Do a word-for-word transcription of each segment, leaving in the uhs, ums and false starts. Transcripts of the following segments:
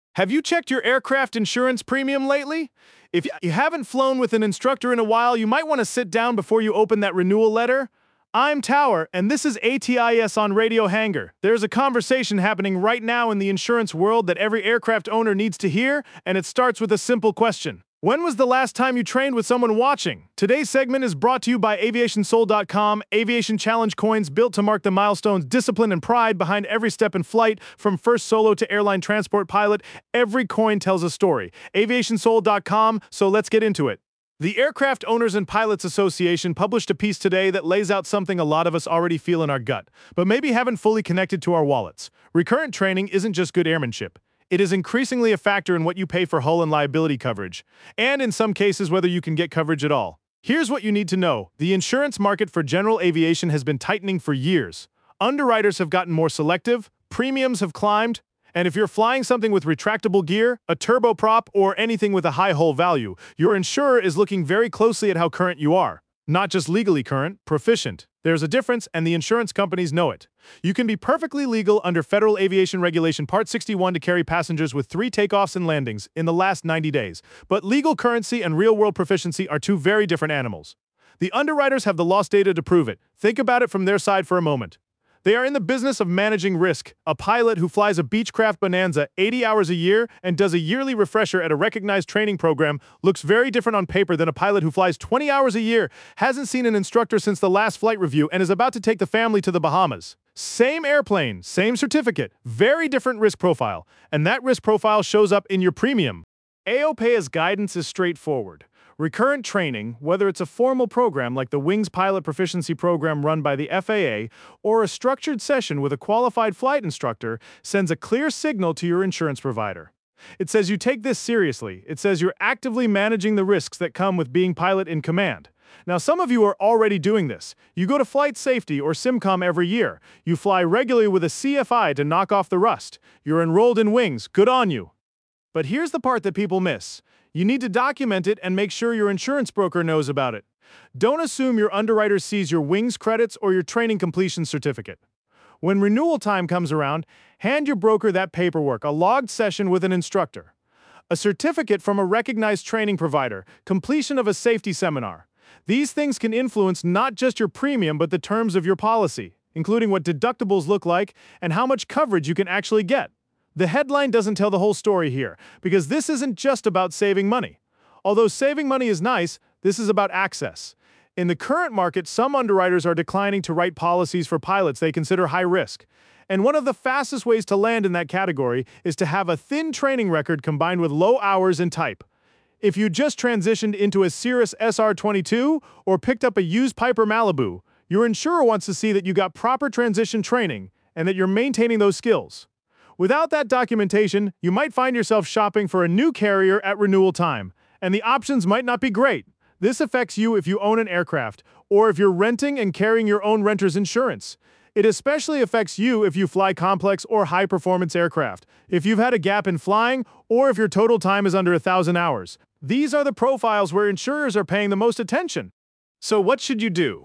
Have you checked your aircraft insurance premium lately? If you haven't flown with an instructor in a while, you might want to sit down before you open that renewal letter. I'm Tower, and this is A T I S on Radio Hangar. There's a conversation happening right now in the insurance world that every aircraft owner needs to hear, and it starts with a simple question. When was the last time you trained with someone watching? Today's segment is brought to you by aviation soul dot com, aviation challenge coins built to mark the milestones, discipline, and pride behind every step in flight, from first solo to airline transport pilot. Every coin tells a story. aviation soul dot com, so let's get into it. The Aircraft Owners and Pilots Association published a piece today that lays out something a lot of us already feel in our gut, but maybe haven't fully connected to our wallets. Recurrent training isn't just good airmanship. It is increasingly a factor in what you pay for hull and liability coverage, and in some cases whether you can get coverage at all. Here's what you need to know. The insurance market for general aviation has been tightening for years. Underwriters have gotten more selective, premiums have climbed, and if you're flying something with retractable gear, a turboprop, or anything with a high hull value, your insurer is looking very closely at how current you are. Not just legally current, proficient. There's a difference, and the insurance companies know it. You can be perfectly legal under Federal Aviation Regulation Part sixty-one to carry passengers with three takeoffs and landings in the last ninety days. But legal currency and real-world proficiency are two very different animals. The underwriters have the loss data to prove it. Think about it from their side for a moment. They are in the business of managing risk. A pilot who flies a Beechcraft Bonanza eighty hours a year and does a yearly refresher at a recognized training program looks very different on paper than a pilot who flies twenty hours a year, hasn't seen an instructor since the last flight review, and is about to take the family to the Bahamas. Same airplane, same certificate, very different risk profile, and that risk profile shows up in your premium. AOPA's guidance is straightforward. Recurrent training, whether it's a formal program like the Wings Pilot Proficiency Program run by the F A A, or a structured session with a qualified flight instructor, sends a clear signal to your insurance provider. It says you take this seriously. It says you're actively managing the risks that come with being pilot in command. Now, some of you are already doing this. You go to Flight Safety or SimCom every year. You fly regularly with a C F I to knock off the rust. You're enrolled in Wings. Good on you. But here's the part that people miss. You need to document it and make sure your insurance broker knows about it. Don't assume your underwriter sees your Wings credits or your training completion certificate. When renewal time comes around, hand your broker that paperwork, a logged session with an instructor, a certificate from a recognized training provider, completion of a safety seminar. These things can influence not just your premium but the terms of your policy, including what deductibles look like and how much coverage you can actually get. The headline doesn't tell the whole story here, because this isn't just about saving money. Although saving money is nice, this is about access. In the current market, some underwriters are declining to write policies for pilots they consider high risk. And one of the fastest ways to land in that category is to have a thin training record combined with low hours and type. If you just transitioned into a Cirrus S R twenty-two or picked up a used Piper Malibu, your insurer wants to see that you got proper transition training and that you're maintaining those skills. Without that documentation, you might find yourself shopping for a new carrier at renewal time, and the options might not be great. This affects you if you own an aircraft, or if you're renting and carrying your own renter's insurance. It especially affects you if you fly complex or high-performance aircraft, if you've had a gap in flying, or if your total time is under a thousand hours. These are the profiles where insurers are paying the most attention. So what should you do?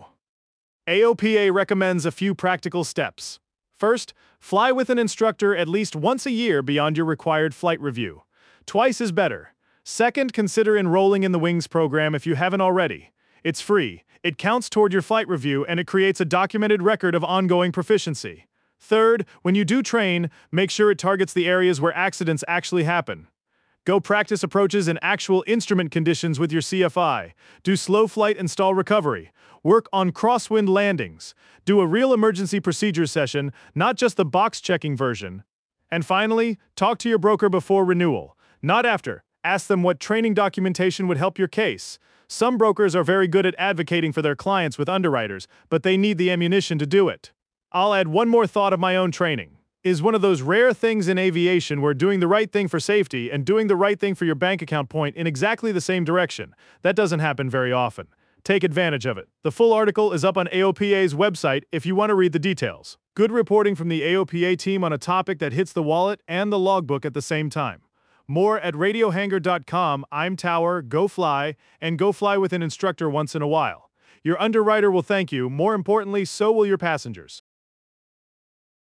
A O P A recommends a few practical steps. First, fly with an instructor at least once a year beyond your required flight review. Twice is better. Second, consider enrolling in the Wings program if you haven't already. It's free, it counts toward your flight review, and it creates a documented record of ongoing proficiency. Third, when you do train, make sure it targets the areas where accidents actually happen. Go practice approaches in actual instrument conditions with your C F I. Do slow flight and stall recovery. Work on crosswind landings. Do a real emergency procedures session, not just the box-checking version. And finally, talk to your broker before renewal, not after. Ask them what training documentation would help your case. Some brokers are very good at advocating for their clients with underwriters, but they need the ammunition to do it. I'll add one more thought of my own training. Is one of those rare things in aviation where doing the right thing for safety and doing the right thing for your bank account point in exactly the same direction. That doesn't happen very often. Take advantage of it. The full article is up on A O P A's website if you want to read the details. Good reporting from the A O P A team on a topic that hits the wallet and the logbook at the same time. More at radio hangar dot com. I'm Tower, go fly, and go fly with an instructor once in a while. Your underwriter will thank you. More importantly, so will your passengers.